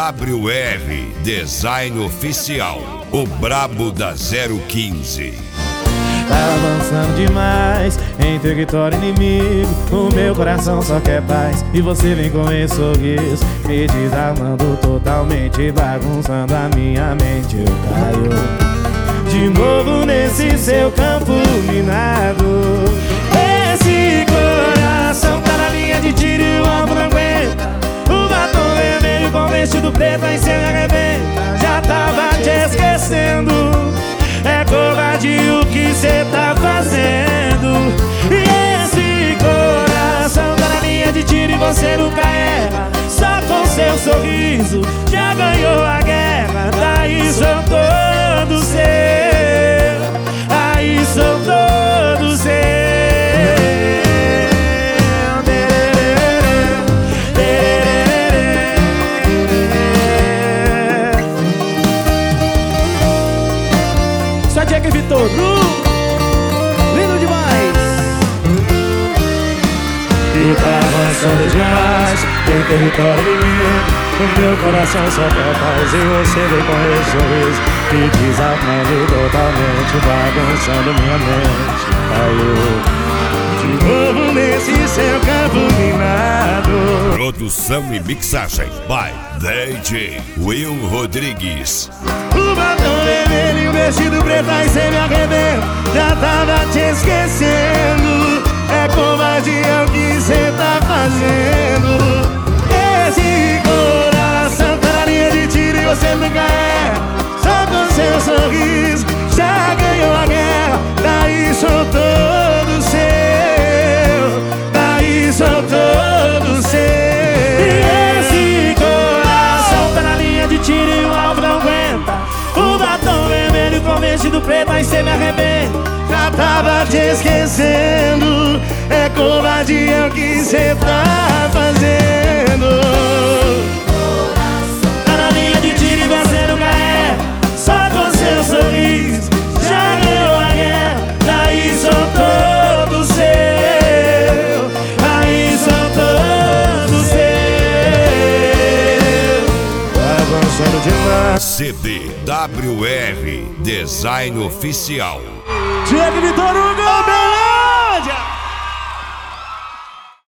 WR Design Oficial, o brabo da 015. Tá avançando demais em território inimigo. O meu coração só quer paz e você vem com esse sorriso me desarmando totalmente, bagunçando a minha mente. Eu caio de novo nesse seu campo minado. Esse coração tá na linha de tiro e o alvo não aguenta. O batom vermelho com vestido preto aí cê arrebenta. Já tava te esquecendo. É covardia o que cê tá fazendo. E esse coração tá na linha de tiro e você nunca erra. Só com seu sorriso já ganhou a guerra. Daí sou todo seu, aí sou todo seu. Só Jack Vitor, lindo demais. E tá avançando demais em território inimigo. O meu coração só quer paz e você vem com esse sorriso me desarmando totalmente, bagunçando minha mente. Caiu de novo nesse seu campo minado. Produção e mixagem by DJ Will Rodrigues. O batom vermelho e o vestido preto aí cê me arrebenta. Já tava te esquecendo. É covardia o que cê tá fazendo. Esse coração tá na linha de tiro e você nunca erra. Só com seu sorriso já ganhou a guerra. Daí sou todo seu, daí sou todo seu. E esse coração tá na linha de tiro e o alvo não aguenta. O batom vermelho com vestido preto aí cê me arrebenta. Já tava te esquecendo. É covardia o que cê tá fazendo. Tá na linha de tiro e você nunca erra. Só com seu sorriso já ganhou a guerra. Daí sou todo seu, aí sou todo seu. Tá avançando demais. CD WR Design Oficial. Diego Vitor Hugo.